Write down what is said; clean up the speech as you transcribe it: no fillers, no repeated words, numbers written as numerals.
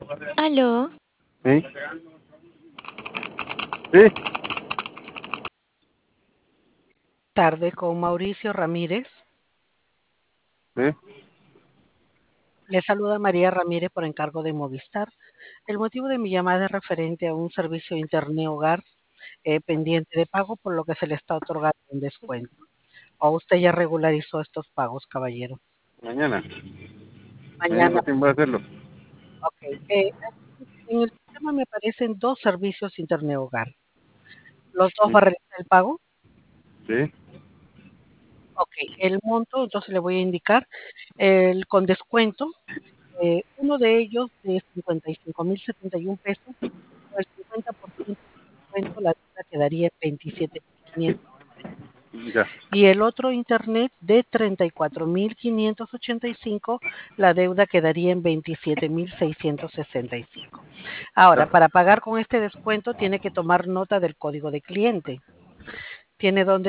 Aló, ¿Sí? ¿Sí? Tarde con Mauricio Ramírez. ¿Sí? Le saluda María Ramírez por encargo de Movistar. El motivo de mi llamada es referente a un servicio de Internet Hogar pendiente de pago, por lo que se le está otorgando un descuento. ¿O usted ya regularizó estos pagos, caballero? Mañana. Mañana Mañana. recién voy a hacerlo. Ok. En el sistema me aparecen dos servicios Internet Hogar. ¿Los dos Sí. va a realizar el pago? ¿Sí? Ok. El monto, entonces le voy a indicar con descuento. Uno de ellos de 55.071 pesos, con el 50% de descuento, la deuda quedaría en 27.500. Ya. Y el otro internet de 34.585, la deuda quedaría en 27.665. Ahora, Ya. para pagar con este descuento, tiene que tomar nota del código de cliente. ¿Tiene dónde